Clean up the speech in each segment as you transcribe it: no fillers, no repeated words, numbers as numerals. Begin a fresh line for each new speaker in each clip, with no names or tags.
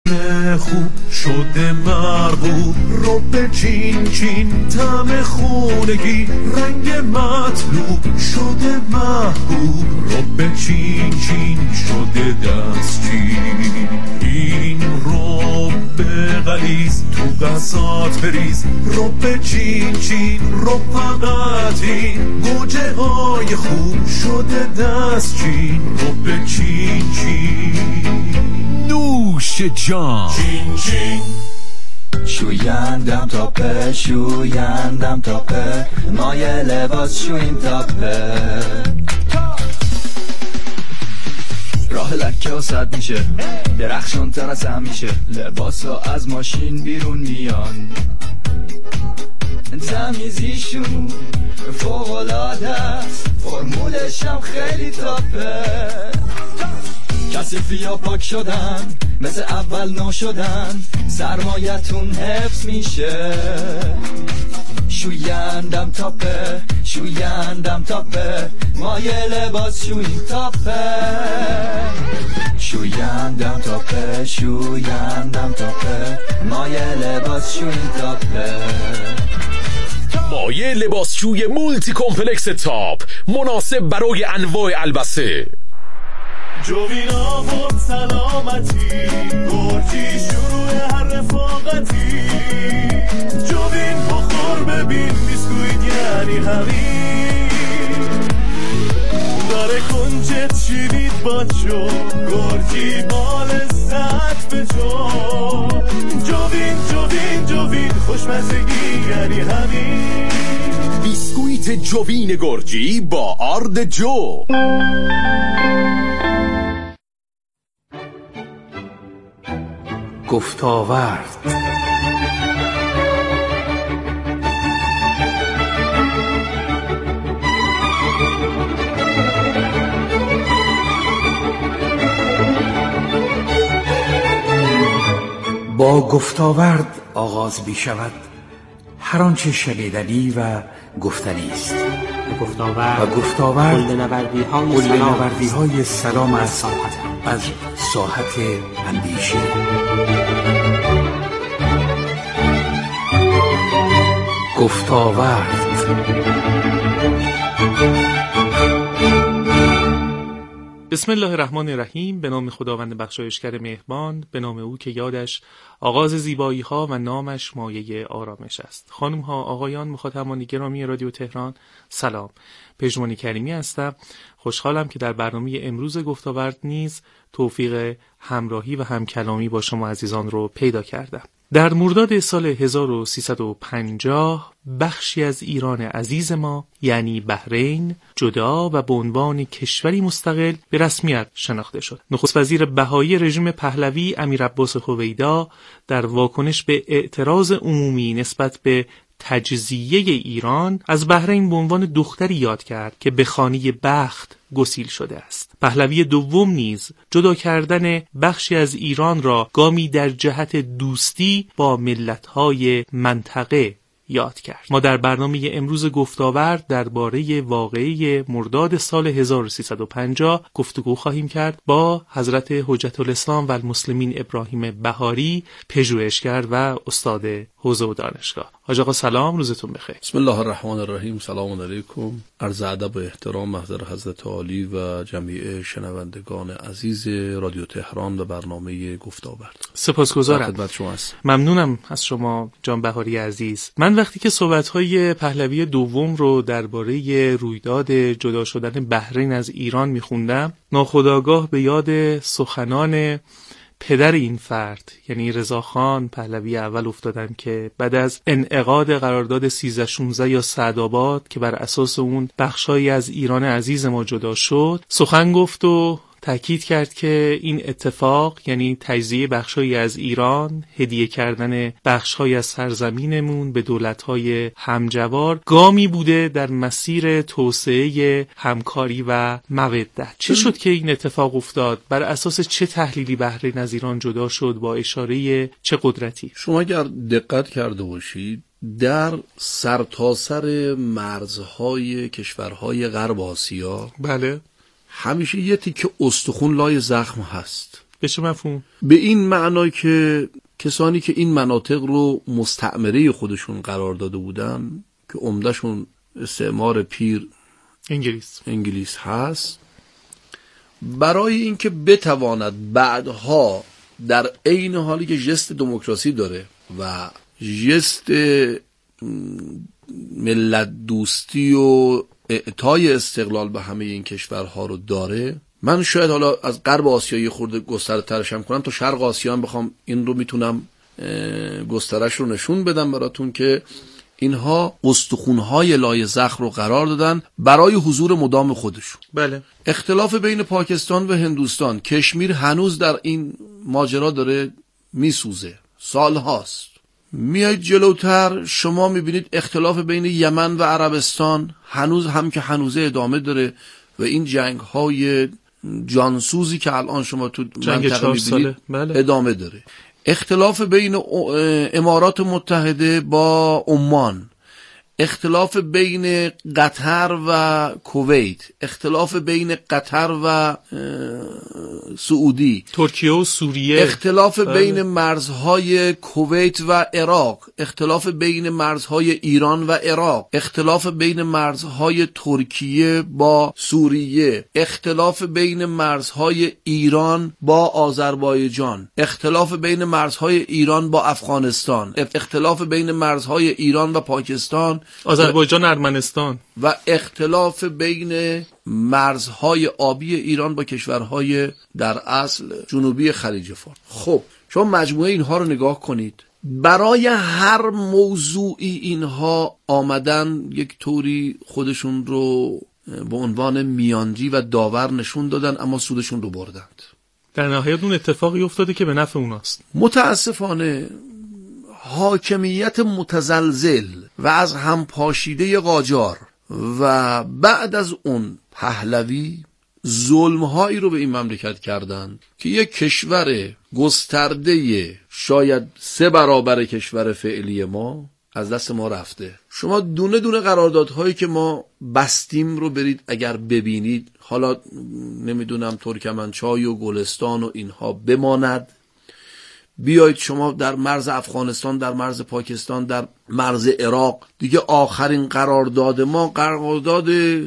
خوب شده مرغوب، رب چین چین طعم خونگی، رنگ مطلوب شده محبوب، رب چین چین شده دستچین. این رب غلیظ تو غذات بریز، رب چین چین رب فقط این گوجه های خوب شده دستچین، رب چین چین. نوش جان چین چین.
شویندم تاپه شویندم تاپه، ما یه لباس شویم تاپه. راه لکه و سد میشه، درخشان تر از همیشه، لباس ها از ماشین بیرون میان، تمیزیشون فوق‌العاده است، فرمولش هم خیلی تاپه. کثیفیا پاک شدن، مثل اول نو شدن، سرمایتون حفظ میشه. شویندم تاپه شویندم تاپه، ما یه لباس شویم تاپه. شویندم تاپه شویندم تاپه، ما یه لباس شویم تاپه.
مایه لباسشوی مولتی کمپلکس تاپ، مناسب برای انواع البسه.
جوینا خود سلامتی، گرجی شروع هر رفاقتی. جوین بخور ببین بیسکویت یعنی همین، داره کنجت شیرید باچو، گرجی بال سط به جو. جوین جوین جوین خوشمزگی یعنی همین،
بیسکویت جوین گرجی با آرد جو.
گفتاورد. با گفتاورد آغاز می شود هر آنچه شنیدنی و گفتنی است. و گفتاورد قله‌نوردی های سلام از ساحت اندیشه. گفتاورد.
بسم الله الرحمن الرحیم. به نام خداوند بخشایشگر مهربان، به نام او که یادش آغاز زیبایی ها و نامش مایه آرامش است. خانم ها، آقایان، مخاطبان گرامی رادیو تهران، سلام. پژمان کریمی هستم. خوشحالم که در برنامه امروز گفتاورد نیز توفیق همراهی و همکلامی با شما عزیزان رو پیدا کردم. در مرداد سال 1350 بخشی از ایران عزیز ما یعنی بحرین جدا و به عنوان کشوری مستقل به رسمیت شناخته شد. نخست وزیر بهایی رژیم پهلوی امیر عباس هویدا در واکنش به اعتراض عمومی نسبت به تجزیه ایران از بحرین به عنوان دختری یاد کرد که به خانه بخت گسیل شده است. پهلوی دوم نیز جدا کردن بخشی از ایران را گامی در جهت دوستی با ملت‌های منطقه یاد کرد. ما در برنامه امروز گفتاورد درباره واقعه مرداد سال 1350 گفتگو خواهیم کرد با حضرت حجت الاسلام و المسلمین ابراهیم بهاری، پژوهشگر و استاد حوزه و دانشگاه. حاج آقا سلام، روزتون بخیر.
بسم الله الرحمن الرحیم. سلام علیکم. عرض ادب و احترام محضر حضرت عالی و جمیع شنوندگان عزیز رادیو تهران و برنامه گفتاورد.
سپاسگزارم.
خدمت شما هستم.
ممنونم از شما جان بهاری عزیز. من وقتی که صحبت‌های پهلوی دوم رو درباره رویداد جدا شدن بحرین از ایران می‌خوندم، ناخودآگاه به یاد سخنان پدر این فرد یعنی رضاخان پهلوی اول افتادم که بعد از انعقاد قرارداد 1316 یا سعدآباد که بر اساس اون بخشایی از ایران عزیز ما جدا شد، سخن گفت و تأکید کرد که این اتفاق یعنی تجزیه بخشایی از ایران، هدیه کردن بخش‌های از سرزمینمون به دولت‌های همجوار، گامی بوده در مسیر توسعه همکاری و مودت. چه شد که این اتفاق افتاد؟ بر اساس چه تحلیلی بحرین از ایران جدا شد؟ با اشاره چه قدرتی؟
شما اگر دقت کرده باشید در سرتاسر مرزهای کشورهای غرب آسیا
بله،
همیشه یه تیکه استخون لای زخم هست.
به چه مفهوم؟
به این معنای که کسانی که این مناطق رو مستعمره خودشون قرار داده بودن که عمدهشون استعمار پیر انگلیس هست، برای اینکه بتواند بعدها در عین حالی که ژست دموکراسی داره و ژست ملت دوستی و اعطای استقلال به همه این کشورها رو داره، من شاید حالا از غرب آسیایی خورده گسترده ترشم کنم تا شرق آسیا هم بخوام این رو میتونم گسترش رو نشون بدم براتون که اینها استخونهای لای زخم رو قرار دادن برای حضور مدام خودشون.
بله.
اختلاف بین پاکستان و هندوستان، کشمیر هنوز در این ماجرا داره میسوزه، سال هاست. میاید جلوتر شما میبینید اختلاف بین یمن و عربستان هنوز هم که هنوزه ادامه داره و این جنگ های جانسوزی که الان شما تو منطقه میبینید ادامه داره. اختلاف بین امارات متحده با عمان، اختلاف بین قطر و کویت، اختلاف بین قطر و سعودی،
ترکیه و سوریه،
اختلاف بین مرزهای کویت و عراق، اختلاف بین مرزهای ایران و عراق، اختلاف بین مرزهای ترکیه با سوریه، اختلاف بین مرزهای ایران با آذربایجان، اختلاف بین مرزهای ایران با افغانستان، اختلاف بین مرزهای ایران و پاکستان،
آذربایجان، ارمنستان،
و اختلاف بین مرزهای آبی ایران با کشورهای در اصل جنوبی خلیج فارس. خب شما مجموعه اینها رو نگاه کنید، برای هر موضوعی اینها آمدن یک طوری خودشون رو به عنوان میانجی و داور نشون دادن، اما سودشون رو بردند.
در نهایت اون اتفاقی افتاده که به نفع اوناست.
متاسفانه حاکمیت متزلزل و از هم پاشیده قاجار و بعد از اون پهلوی ظلم‌هایی رو به این مملکت کردن که یک کشور گسترده شاید 3 برابر کشور فعلی ما از دست ما رفته. شما دونه دونه قراردادهایی که ما بستیم رو برید اگر ببینید، حالا نمیدونم ترکمنچای و گلستان و اینها بماند، بیایید شما در مرز افغانستان، در مرز پاکستان، در مرز عراق، دیگه آخرین قرارداد ما قرارداد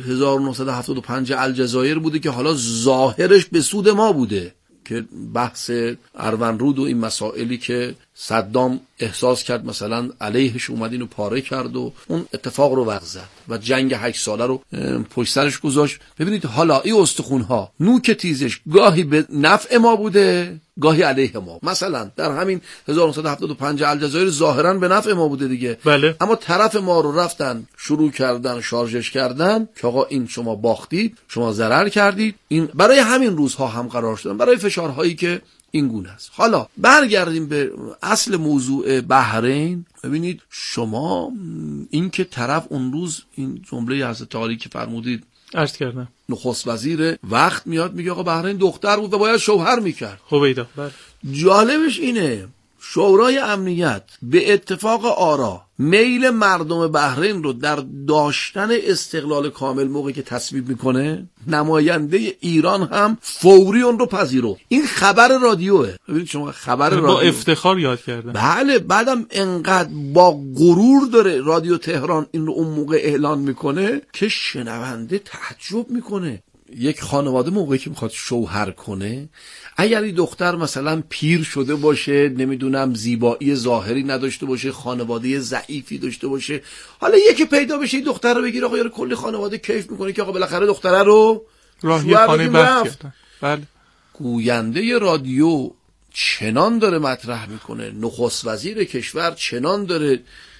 1975 الجزایر بوده که حالا ظاهرش به سود ما بوده، که بحث اروندرود و این مسائلی که صدام احساس کرد مثلا علیهش اومد اینو پاره کرد و اون اتفاق رو وقت زد و جنگ 8 ساله رو پشت سرش گذاشت. ببینید حالا این استخونها نوک تیزش گاهی به نفع ما بوده گاهی علیه ما. مثلا در همین 1975 الجزایر ظاهرا به نفع ما بوده دیگه،
بله.
اما طرف ما رو رفتن شروع کردن شارژش کردن که آقا این شما باختید، شما ضرر کردید. این برای همین روزها هم قرار شدن، برای فشارهایی که این گونه است. حالا برگردیم به اصل موضوع بحرین. ببینید شما این که طرف اون روز این جمله حضرت عالی که فرمودید
عرض کردم،
نخست وزیر وقت میاد میگه آقا بحرین دختر بود و باید شوهر میکرد.
هویدا. بله.
جالبش اینه شورای امنیت به اتفاق آرا میل مردم بحرین رو در داشتن استقلال کامل موقعی که تصویب میکنه، نماینده ایران هم فوری اون رو پذیرفت. این خبر رادیوه. ببینید شما خبر رادیو
با افتخار یاد کردن.
بله. بعدم انقدر با غرور داره رادیو تهران این رو اون موقع اعلان میکنه که شنونده تعجب میکنه. یک خانواده موقعی که میخواد شوهر کنه، اگر این دختر مثلا پیر شده باشه، نمیدونم زیبایی ظاهری نداشته باشه، خانواده ضعیفی داشته باشه، حالا یکی پیدا بشه این دختر رو بگیره، آقا یارو کلی خانواده کیف میکنه که آقا بالاخره دختره رو
راهی خانه رفت. بله.
گوینده رادیو چنان داره مطرح میکنه، نخست وزیر کشور چنان داره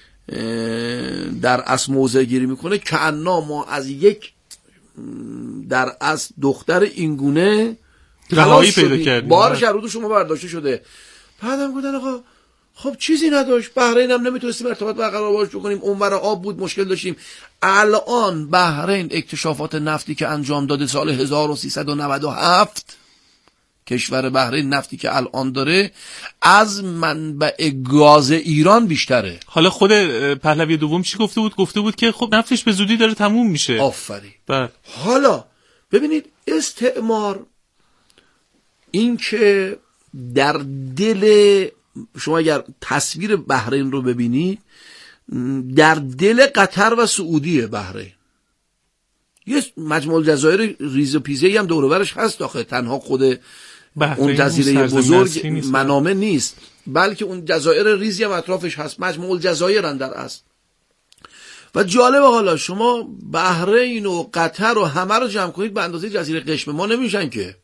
در اصل موضع گیری میکنه که انا ما از یک در اصل دختر اینگونه
رهایی پیدا کردیم،
بار شرود شما برداشته شده. بعدم گفتن آقا خب چیزی نداشت، بحرین هم نمیتونستیم ارتباط برقرار باش بکنیم، اونور آب بود مشکل داشتیم. الان بحرین اکتشافات نفتی که انجام داده سال 1397، کشور بحرین نفتی که الان داره از منبع گاز ایران بیشتره.
حالا خود پهلوی دوم چی گفته بود؟ گفته بود که خب نفتش به زودی داره تموم میشه.
آفرین.
بله.
حالا ببینید استعمار این که در دل شما اگر تصویر بحرین رو ببینید، در دل قطر و سعودیه بحرین. یه مجموعه جزایر ریز و پیزه‌ای هم دور و برش هست داخل، تنها خود اون جزیره بزرگ منامه نیست، بلکه اون جزایر ریزی هم اطرافش هست، مجموعه جزایر اندر است. و جالب حالا شما بحرین و قطر و همه رو جمع کنید به اندازه جزیره قشم ما نمیشن که.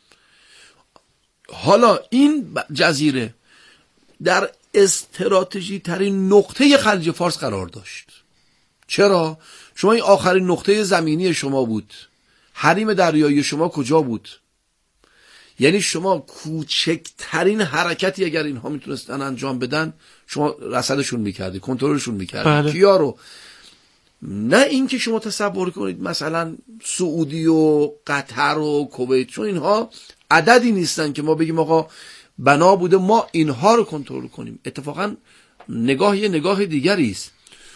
حالا این جزیره در استراتژی ترین نقطه خلیج فارس قرار داشت. چرا؟ شما این آخرین نقطه زمینی شما بود، حریم دریایی شما کجا بود؟ یعنی شما کوچکترین حرکتی اگر اینها میتونستن انجام بدن شما رصدشون میکردی، کنترلشون میکردی.
بله.
کیا رو؟ نه اینکه شما تصور کنید مثلا سعودی و قطر و کویت، چون اینها عددی نیستن که ما بگیم آقا بنا بوده ما اینها رو کنترل کنیم. اتفاقا یه نگاه دیگری است.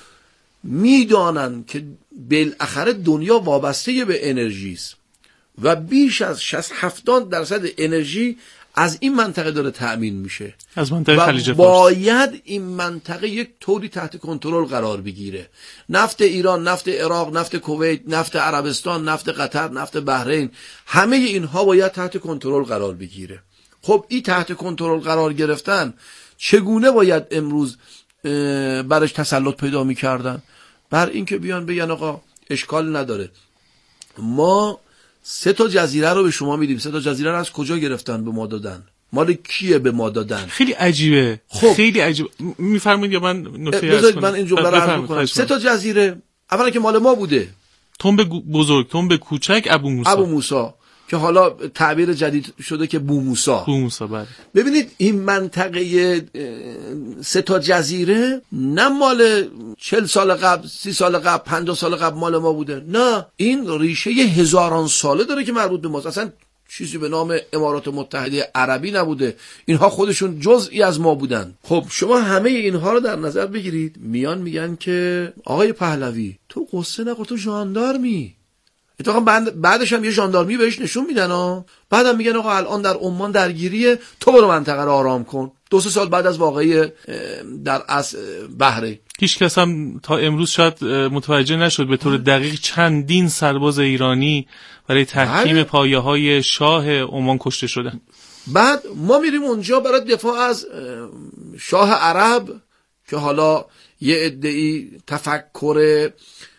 میدانن که بالاخره دنیا وابسته به انرژی است و بیش از 60-70% انرژی از این منطقه داره تأمین میشه،
از منطقه خلیج فارس.
باید این منطقه یک طوری تحت کنترل قرار بگیره. نفت ایران، نفت عراق، نفت کویت، نفت عربستان، نفت قطر، نفت بحرین، همه اینها باید تحت کنترل قرار بگیره. خب این تحت کنترل قرار گرفتن چگونه باید امروز برش تسلط پیدا میکردن؟ بر این که بیان بگن آقا اشکال نداره، ما 3 جزیره رو به شما میدیم. 3 جزیره رو از کجا گرفتن به ما دادن؟ مال کیه به ما دادن؟
خیلی عجیبه.
خب
خیلی عجیبه. میفرمایید یا من نکته
بذارید من این جمله رو عرض کنم. 3 جزیره اولا که مال ما بوده،
تنب بزرگ، تنب کوچک، ابو موسی
که حالا تعبیر جدید شده که بو موسی.
بله.
ببینید این منطقه 3 جزیره نه مال 40 سال قبل، 30 سال قبل، 50 سال قبل مال ما بوده. نه، این ریشه هزاران ساله داره که مربوط به ماست. اصلا چیزی به نام امارات متحده عربی نبوده، اینها خودشون جزئی از ما بودن. خب شما همه اینها رو در نظر بگیرید، میگن که آقای پهلوی تو قصه نخور، تو ژاندارمی. اتفاقا بعدش هم یه ژاندارمی بهش نشون میدن بعدم میگن آقا الان در عمان درگیریه، تو برو منطقه رو آرام کن. 2-3 سال بعد از واقعه در بحرین.
هیچ کس هم تا امروز شاید متوجه نشد به طور دقیق چندین سرباز ایرانی برای تحکیم پایه‌های شاه عمان کشته شدن.
بعد ما میریم اونجا برای دفاع از شاه عرب که حالا یه عده‌ای تفکر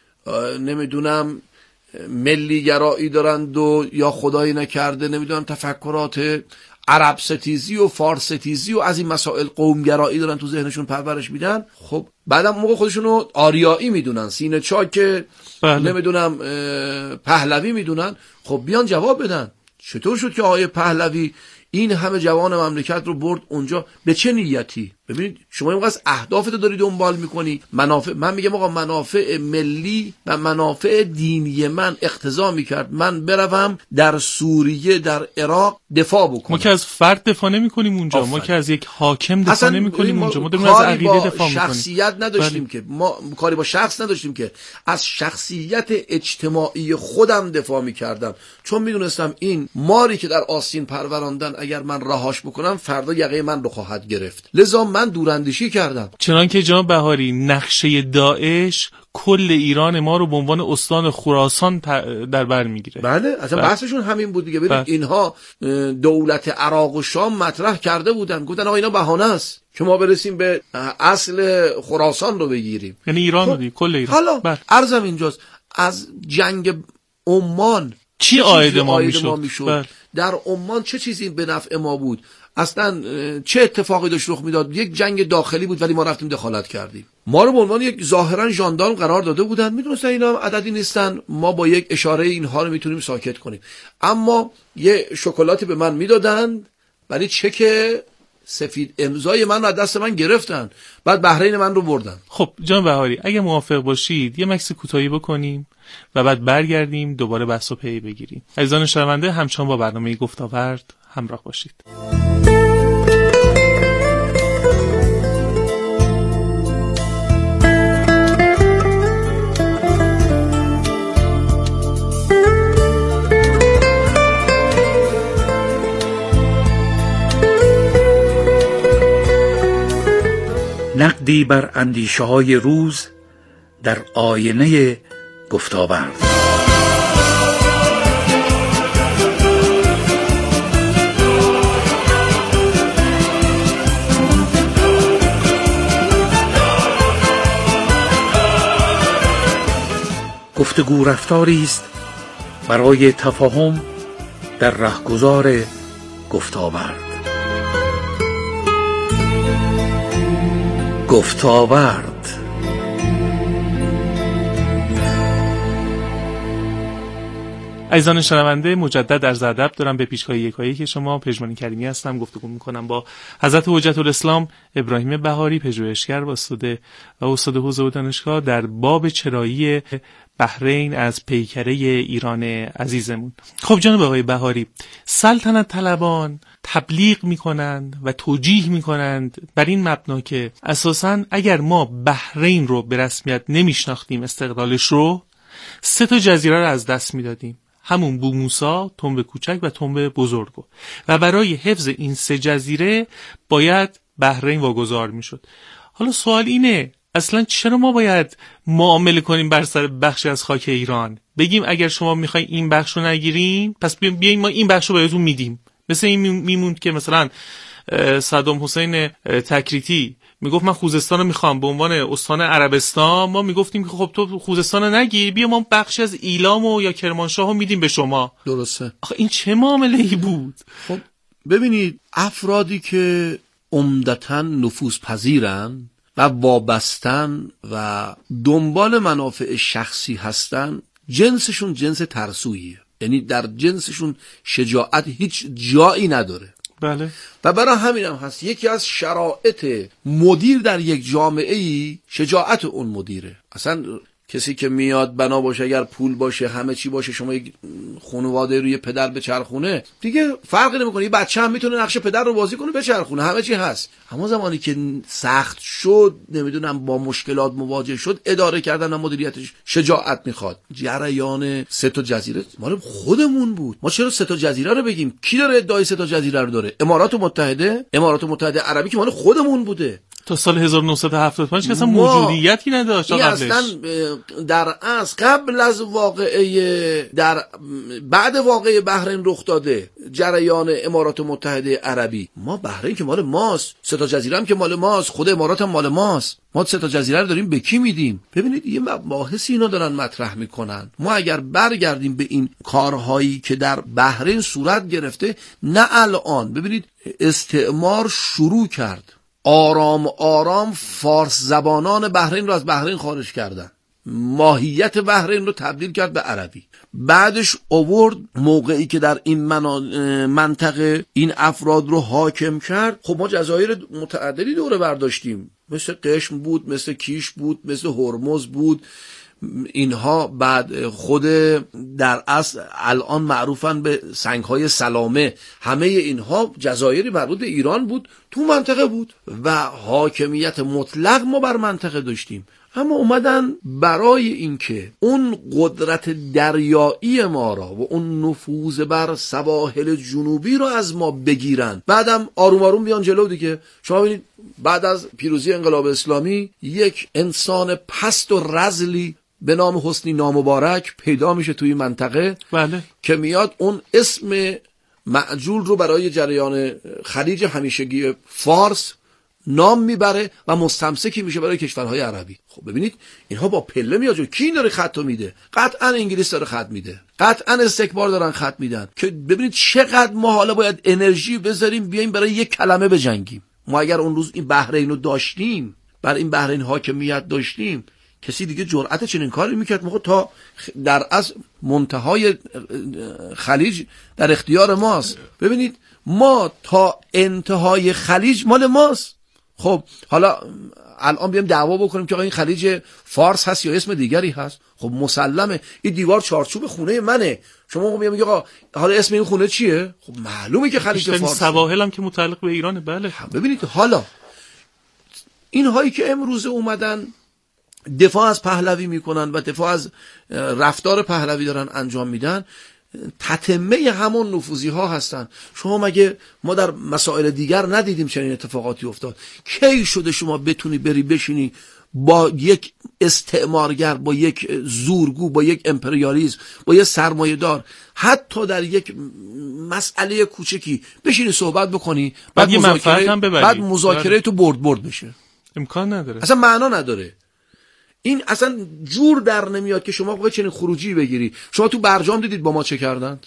نمیدونم ملی گرایی دارند و یا خدایی نکرده نمیدونم تفکرات عرب ستیزی و فارس ستیزی و از این مسائل قوم گرایی دارن تو ذهنشون پرورش میدن. خب بعدم موقع خودشونو آریایی میدونن، سینه چاک نمیدونم پهلوی میدونن. خب بیان جواب بدن چطور شد که آقای پهلوی این همه جوان مملکت رو برد اونجا؟ به چه نیتی؟ ببینید شما اینقدر اهدافتو داری دنبال میکنی، منافع، من میگم آقا منافع ملی و منافع دینی من اقتضا میکرد من بروم در سوریه، در عراق دفاع بکنم.
ما که از فرد دفاع نمیکنیم اونجا، ما که از یک حاکم دفاع نمیکنیم اونجا، ما داریم از عقیده دفاع میکنیم.
شخصیت نداشتیم که ما کاری با شخص نداشتیم که، از شخصیت اجتماعی خودم دفاع میکردم، چون میدونستم این ماری که در آستین پروراندن اگر من رهاش بکنم فردا یقه من رو خواهد گرفت. لذا من دوراندیشی کردم.
چنانکه جناب بهاری نقشه داعش کل ایران ما رو به عنوان استان خراسان در بر میگیره.
بله اصلا بحثشون همین بود دیگه. ببینید اینها دولت عراق و شام مطرح کرده بودن، گفتن آقا اینا بهانه است که ما برسیم به اصل خراسان رو بگیریم،
یعنی ایران رو دیگه، کل ایران.
حالا عرضم اینجاست از جنگ عمان
چی عاید ما میشد؟
در عمان چه چیزی به نفع ما بود؟ اصلا چه اتفاقی داشت رخ میداد؟ یک جنگ داخلی بود ولی ما رفتیم دخالت کردیم. ما رو به عنوان یک ظاهرا ژاندارم قرار داده بودن، میدونستن اینا عددی نیستن، ما با یک اشاره اینها رو میتونیم ساکت کنیم. اما یه شکلاتی به من میدادن ولی چک سفید امضای من رو از دست من گرفتن، بعد بحرین من رو بردن.
خب جان بهاری اگه موافق باشید یه مکس کوتاهی بکنیم و بعد برگردیم دوباره بحث و پی بگیریم. عزیزان شنونده همچنان با برنامه گفتاورد همراه باشید.
نقدی بر اندیشه های روز در آینه گفتاورد. گفتگو رفتاری است برای تفاهم در رهگذار گفتاورد. گفتاورد.
عزیزان شنونده، مجدد عرض ادب دارم به پیشگاه یکایی که شما. پژمان کریمی هستم. گفتگو میکنم با حضرت حجت الاسلام ابراهیم بهاری، پژوهشگر و استاد حوزه و دانشگاه در باب چرایی بحرین از پیکره ایران عزیزمون. خب جناب آقای بهاری، سلطنت طلبان تبلیغ میکنند و توجیه میکنند بر این مبنا که اساساً اگر ما بحرین رو به رسمیت نمیشناختیم، استقلالش رو، 3 جزیره رو از دست میدادیم، همون بو موسی، تنب کوچک و تنب بزرگو، و برای حفظ این 3 جزیره باید بحرین واگذار میشد. حالا سوال اینه، اصلا چرا ما باید معامله کنیم بر سر بخشی از خاک ایران؟ بگیم اگر شما میخواین این بخش رو نگیرین، پس بیاین ما این بخش رو بهتون میدیم. مثل این میموند که مثلا صدام حسین تکریتی میگفت من خوزستان رو میخوام به عنوان استان عربستان، ما میگفتیم که خب تو خوزستان رو نگیر، بیا ما بخشی از ایلام و یا کرمانشاه رو میدیم به شما.
درسته.
آخه این چه معامله‌ای بود؟
خب ببینید، افرادی که عمدتاً نفوذپذیرن و وابستن و دنبال منافع شخصی هستن، جنسشون جنس ترسویه، یعنی در جنسشون شجاعت هیچ جایی نداره.
بله.
و برای همین هم هست یکی از شرایط مدیر در یک جامعه‌ای شجاعت اون مدیره. اصلا کسی که میاد بنا باشه، اگر پول باشه، همه چی باشه، شما یک خانواده روی پدر بچرخونه، دیگه فرقی نمیکنه. یه بچه هم میتونه نقش پدر رو بازی کنه، بچرخونه، همه چی هست. اما زمانی که سخت شد، نمیدونم با مشکلات مواجه شد، اداره کردن و مدیریتش شجاعت میخواد. جریان 3 جزیره مال خودمون بود. ما چرا 3 جزیره رو بگیم؟ کی داره ادعای 3 جزیره رو داره؟ امارات متحده عربی که مال خودمون بوده.
تا سال 1975 که اصلا موجودیتی نداشت.
اصلا در اصل قبل از واقعه، در بعد واقعه بحرین رخ داده جریان امارات متحده عربی. ما بحرین که مال ماست، 3 جزیره هم که مال ماست، خود امارات هم مال ماست. ما 3 جزیره رو داریم به کی میدیم؟ ببینید یه مباحثی اینا دارن مطرح میکنن. ما اگر برگردیم به این کارهایی که در بحرین صورت گرفته، نه الان، ببینید استعمار شروع کرد، آرام آرام فارس زبانان بحرین رو از بحرین خارج کردن، ماهیت بحرین رو تبدیل کرد به عربی. بعدش آورد موقعی که در این منطقه این افراد رو حاکم کرد. خب ما جزایر متعددی دوره برداشتیم، مثل قشم بود، مثل کیش بود، مثل هرمز بود. اینها بعد خود در اصل الان معروفن به سنگ‌های سلامه، همه اینها جزایری مربوط به ایران بود، تو منطقه بود و حاکمیت مطلق ما بر منطقه داشتیم. اما اومدن برای اینکه اون قدرت دریایی ما را و اون نفوذ بر سواحل جنوبی را از ما بگیرن، بعدم آروم آروم بیان جلو دیگه. شما ببینید بعد از پیروزی انقلاب اسلامی یک انسان پست و رذلی به نام حسنی نامبارک پیدا میشه توی منطقه.
بله.
که میاد اون اسم معجول رو برای جریان خلیج همیشگی فارس نام میبره و مستمسکی میشه برای کشورهای عربی. خب ببینید اینها با پله میاد جو. کی داره خط میده؟ قطعا انگلیس داره خط میده، قطعا استکبار دارن خط میدن. که ببینید چقدر ما حالا باید انرژی بذاریم بیایم برای یک کلمه بجنگیم. ما اگر اون روز این بحرین رو داشتیم، بر این بحرین حاکمیت داشتیم، کسی دیگه جرأت چنین کاری میکرد؟ ما تا در از منتهای خلیج در اختیار ماست. ببینید ما تا انتهای خلیج مال ماست. خب حالا الان بیام دعوا بکنیم که آقا این خلیج فارس هست یا اسم دیگری هست. خب مسلمه این دیوار چارچوب خونه منه. شما میگی آقا حالا اسم این خونه چیه؟ خب معلومه که خلیج فارس.
سواحل هم که متعلق به ایرانه. بله.
ببینید حالا این هایی که امروز اومدن دفاع از پهلوی میکنن و دفاع از رفتار پهلوی دارن انجام میدن، تتمه همون نفوذی ها هستن. شما مگه ما در مسائل دیگر ندیدیم چنین اتفاقاتی افتاد؟ کی شده شما بتونی بری بشینی با یک استعمارگر، با یک زورگو، با یک امپریالیسم، با یک سرمایه‌دار، حتی در یک مسئله کوچکی بشینی صحبت بکنی، بعد مذاکره تو برد بشه؟
امکان نداره،
اصلا معنا نداره. این اصلا جور در نمیاد که شما چنین خروجی بگیری. شما تو برجام دیدید با ما چه کردند؟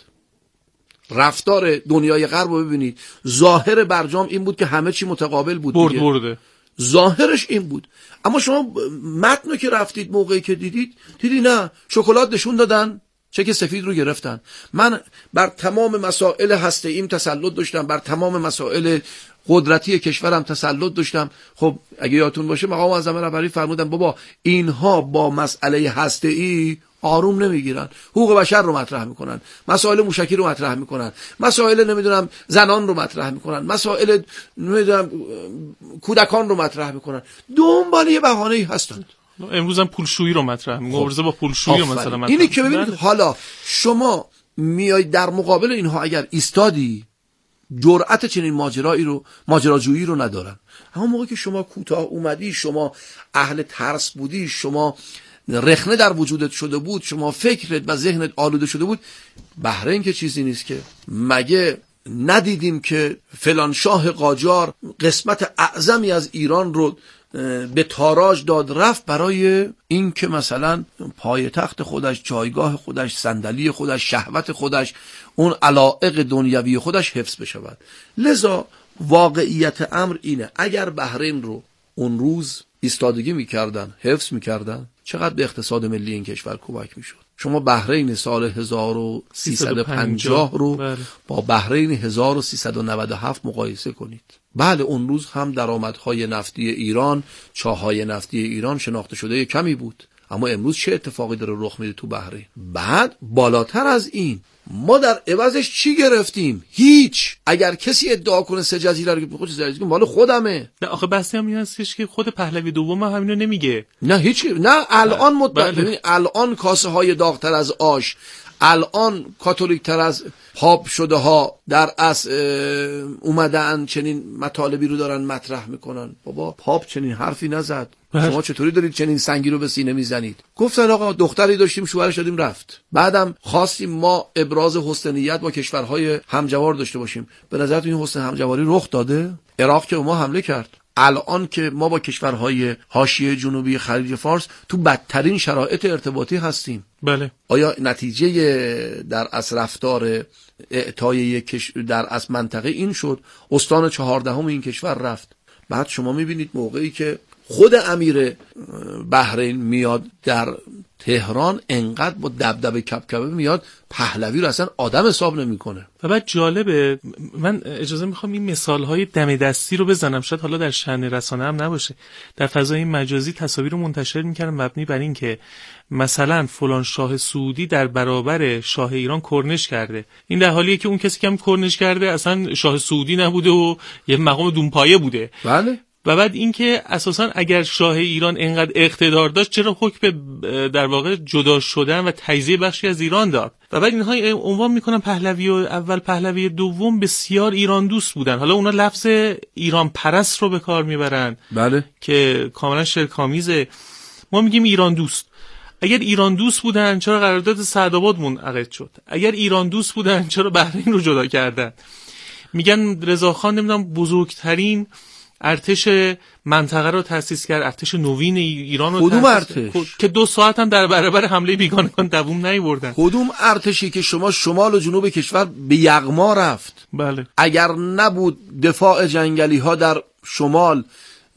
رفتار دنیای غرب رو ببینید. ظاهر برجام این بود که همه چی متقابل بود،
برده.
ظاهرش این بود. اما شما متنو که رفتید موقعی که دیدی نه، شکلات نشون دادن، چک سفید رو گرفتن. من بر تمام مسائل هسته ایم تسلط داشتم، بر تمام مسائل قدرتی کشورم تسلط داشتم. خب اگه یادتون باشه مقام معظم رهبری فرمودن بابا اینها با مسئله هسته ای آروم نمیگیرن، حقوق بشر رو مطرح میکنن، مسائل موشکی رو مطرح میکنن، مسائل نمیدونم زنان رو مطرح میکنن، مسائل نمیدونم کودکان رو مطرح میکنن، دنبال یه بهانه‌ای هستند.
امروز هم پولشویی رو مطرح میکنن، مبارزه با پولشویی رو مثلا مطرح.
اینی که ببینید حالا شما میای در مقابل اینها اگر ایستادی، جرأت چنین ماجراجویی رو ندارن. اما موقعی که شما کوتاه اومدی، شما اهل ترس بودی، شما رخنه در وجودت شده بود، شما فکرت و ذهنت آلوده شده بود، بحرین که چیزی نیست که. مگه ندیدیم که فلان شاه قاجار قسمت اعظمی از ایران رو به تاراج داد رفت برای این که مثلا پایتخت خودش، جایگاه خودش، صندلی خودش، شهوت خودش، اون علایق دنیوی خودش حفظ بشود. لذا واقعیت امر اینه اگر بحرین رو اون روز ایستادگی میکردن، حفظ میکردن، چقدر به اقتصاد ملی این کشور کمک میشد. شما بحرین سال 1350 رو با بحرین 1397 مقایسه کنید. بله اون روز هم درآمدهای نفتی ایران، چاهای نفتی ایران شناخته شده کمی بود، اما امروز چه اتفاقی داره رخ میده تو بحرین؟ بعد بالاتر از این ما در عوضش چی گرفتیم؟ هیچ. اگر کسی ادعا کنه 3 جزیره رو خودش زریزی مال خودمه.
نه آخه بحثی هم این هستش که خود پهلوی دوم هم همینو نمیگه.
نه هیچ. نه الان ببین الان کاسه های داغتر از آش، الان کاتولیک تر از پاپ شده ها در اصل اومدن چنین مطالبی رو دارن مطرح میکنن. بابا پاپ چنین حرفی نزد. شما چطوری دارید چنین سنگی رو به سینه میزنید؟ گفتن آقا دختری داشتیم شوهرش دادیم رفت. بعدم خواستیم ما ابراز حسن نیت با کشورهای همجوار داشته باشیم. به نظرتون این حسن همجواری رخ داده؟ عراق که ما حمله کرد. الان که ما با کشورهای حاشیه جنوبی خلیج فارس تو بدترین شرایط ارتباطی هستیم.
بله.
آیا نتیجه در اصل رفتار اعطای در اصل منطقه این شد؟ استان 14 این کشور رفت. بعد شما میبینید موقعی که خود امیر بحرین میاد در تهران انقدر با دبدبه کبکبه میاد، پهلوی رو اصلا آدم حساب نمیکنه.
و بعد جالبه، من اجازه میخوام این مثالهای دم دستی رو بزنم، شاید حالا در شأن رسانه هم نباشه، در فضای مجازی تصاویر رو منتشر میکردم مبنی بر این که مثلا فلان شاه سعودی در برابر شاه ایران کرنش کرده. این در حالیه که اون کسی که هم کرنش کرده اصلا شاه سعودی نبوده و یه مقام دونپایه بوده.
بله.
و بعد اینکه اساساً اگر شاه ایران اینقدر اقتدار داشت چرا حکم در واقع جدا شدن و تجزیه بخشی از ایران داد؟ و بعد اینها عنوان میکنن پهلوی اول پهلوی دوم بسیار ایران دوست بودن. حالا اونا لفظ ایران پرست رو به کار میبرن.
بله.
که کاملا شرک‌آمیزه. ما میگیم ایران دوست. اگر ایران دوست بودن چرا قرارداد سعدآباد منعقد شد؟ اگر ایران دوست بودن چرا بحرین رو جدا کردن؟ میگن رضاخان نمیدونم بزرگترین ارتش منطقه رو تأسیس کرد، ارتش نوین ایران رو.
کدوم ارتش؟
که 2 ساعت هم در برابر حمله بیگانگان دووم نیوردن.
کدوم ارتشی که شما شمال و جنوب کشور به یغما رفت؟
بله.
اگر نبود دفاع جنگلی ها در شمال،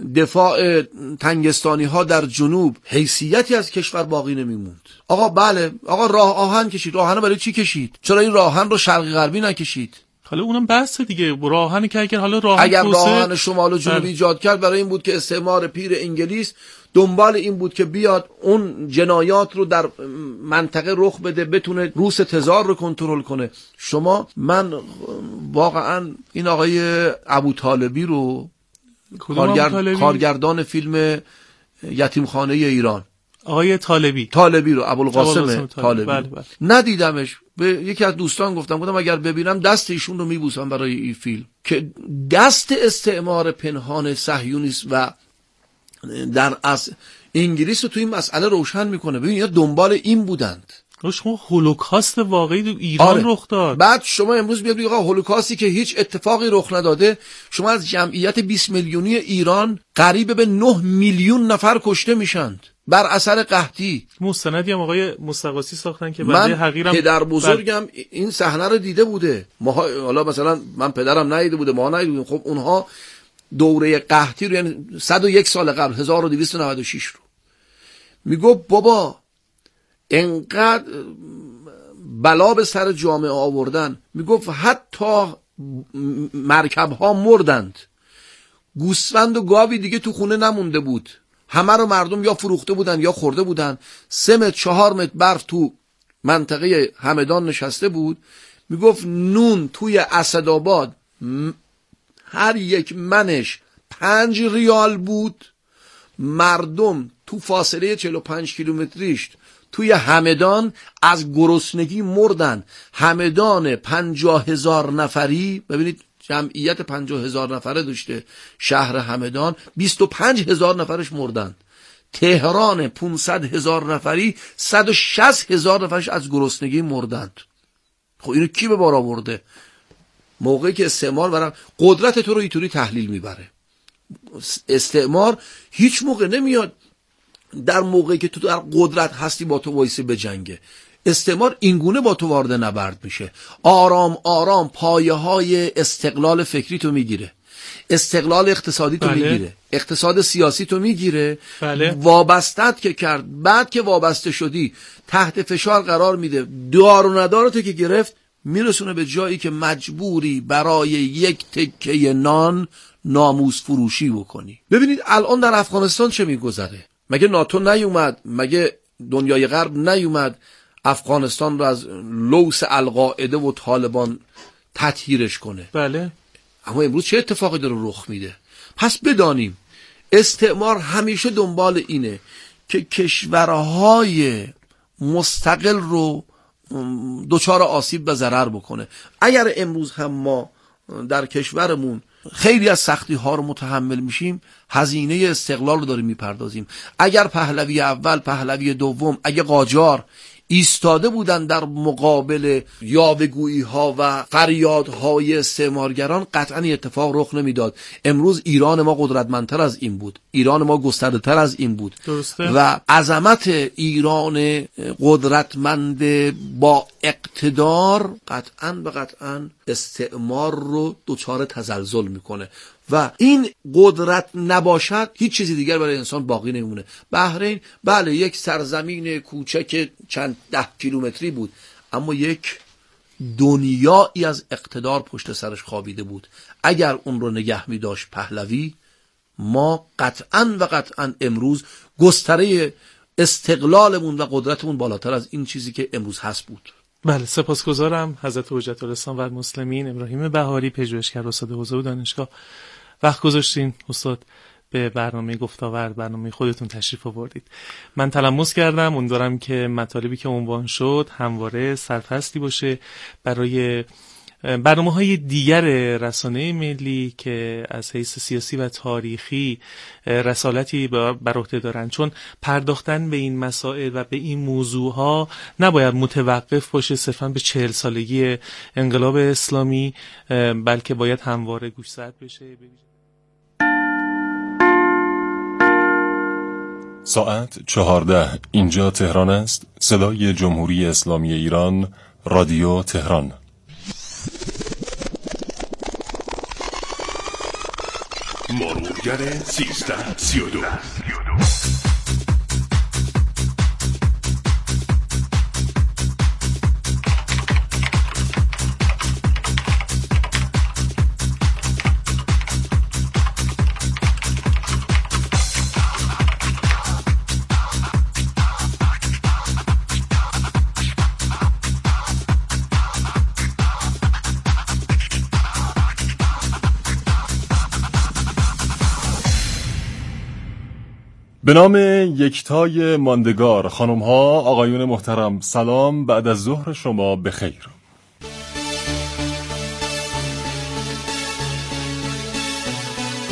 دفاع تنگستانی ها در جنوب، حیثیتی از کشور باقی نمیموند. آقا بله، آقا راه آهن کشید. راه آهن برای چی کشید؟ چرا این راه آهن رو شرقی غربی نکشید؟
حالا اونم بحثه دیگه. راهن که اگر راه
آهن شمال و جنوب ایجاد کرد برای این بود که استعمار پیر انگلیس دنبال این بود که بیاد اون جنایات رو در منطقه رخ بده، بتونه روس تزار رو کنترل کنه. من واقعا این آقای ابوطالبی رو کارگردان فیلم یتیمخانه ایران،
آقای طالبی
رو، ابوالقاسم طالبی.
بله بله.
ندیدمش. به یکی از دوستان گفتم اگر ببینم دست ایشون رو میبوسم برای این فیلم که دست استعمار پنهان صهیونیست و در از انگلیس رو توی این مسئله روشن میکنه. ببین یا دنبال این بودند.
شما هولوکاست واقعی تو ایران رخ داد.
بعد شما امروز بیاد بگید هولوکاستی که هیچ اتفاقی رخ نداده، شما از جمعیت 20 میلیونی ایران قریب به 9 میلیون نفر کشته میشند بر اثر قحطی.
مستندی هم آقای مستقاسی ساختن که بنده حقیرم
پدر بزرگم این صحنه رو دیده بوده. حالا مثلا من پدرم ندیده بوده، ما ندیده بودیم. خب اونها دوره قحطی رو، یعنی 101 سال قبل 1296 رو میگو بابا انقدر بلا به سر جامعه آوردن، میگفت حتی مرکب ها مردند، گوسفند و گاوی دیگه تو خونه نمونده بود، همه رو مردم یا فروخته بودن یا خورده بودن. 3 متر 4 متر برف تو منطقه همدان نشسته بود. میگفت نون توی اسدآباد هر یک منش 5 ریال بود. مردم تو فاصله 45 کیلومتریش توی همدان از گرسنگی مردن. همدان 50,000 نفری، ببینید جمعیت 50,000 نفره داشته شهر همدان، 25,000 نفرش مردن. تهران 500,000 نفری، 160,000 نفرش از گرسنگی مردند. خب اینو کی به بار آورده؟ موقعی که استعمار برام قدرت تو رو اینطوری تحلیل میبره. استعمار هیچ موقع نمیاد در موقعی که تو در قدرت هستی با تو وایسه به جنگه. استعمار اینگونه با تو وارد نبرد میشه، آرام آرام پایه های استقلال فکری تو میگیره، استقلال اقتصادی تو میگیره، اقتصاد سیاسی تو میگیره. وابستت که کرد، بعد که وابسته شدی تحت فشار قرار میده، دار و ندارتو که گرفت میرسونه به جایی که مجبوری برای یک تکه نان ناموس فروشی بکنی. ببینید الان در افغانستان چه میگذره؟ مگه ناتو نیومد؟ مگه دنیای غرب نیومد افغانستان رو از لوث القاعده و طالبان تطهیرش کنه؟
بله.
اما امروز چه اتفاقی داره رخ میده؟ پس بدانیم استعمار همیشه دنبال اینه که کشورهای مستقل رو دچار آسیب و ضرر بکنه. اگر امروز هم ما در کشورمون خیلی از سختی ها رو متحمل میشیم، هزینه استقلال رو داریم میپردازیم. اگر پهلوی اول، پهلوی دوم، اگه قاجار ایستاده بودن در مقابل یاوه‌گویی ها و فریادهای استعمارگران، قطعا اتفاق رخ نمیداد. امروز ایران ما قدرتمندتر از این بود، ایران ما گسترده‌تر از این بود.
درسته.
و عظمت ایران قدرتمند با اقتدار قطعا استعمار رو دچار تزلزل میکنه و این قدرت نباشد هیچ چیزی دیگر برای انسان باقی نمیمونه. بحرین بله یک سرزمین کوچک چند 10 کیلومتری بود، اما یک دنیایی از اقتدار پشت سرش خوابیده بود. اگر اون رو نگه می داشت پهلوی، ما قطعا امروز گستره استقلالمون و قدرتمون بالاتر از این چیزی که امروز هست بود.
بله، سپاسگزارم حضرت حجت الاسلام و المسلمین ابراهیم بهاری، پژوهشگر استاد حوزه و دانشگاه. وقت گذاشتین استاد به برنامه گفتاورد، برنامه خودتون تشریف آوردید. من تلمس کردم، امیدوارم که مطالبی که عنوان شد همواره سرپستی باشه برای برنامه‌های دیگر رسانه ملی که از حیث سیاسی و تاریخی رسالتی بر عهده دارن، چون پرداختن به این مسائل و به این موضوعها نباید متوقف باشه صرفاً به 40 سالگی انقلاب اسلامی، بلکه باید همواره گوشزد بشه.
ساعت 14 اینجا تهران است. صدای جمهوری اسلامی ایران، رادیو تهران.
مرورگر 1332.
به نام یکتای ماندگار، خانم ها، آقایون محترم، سلام بعد از ظهر شما بخیر.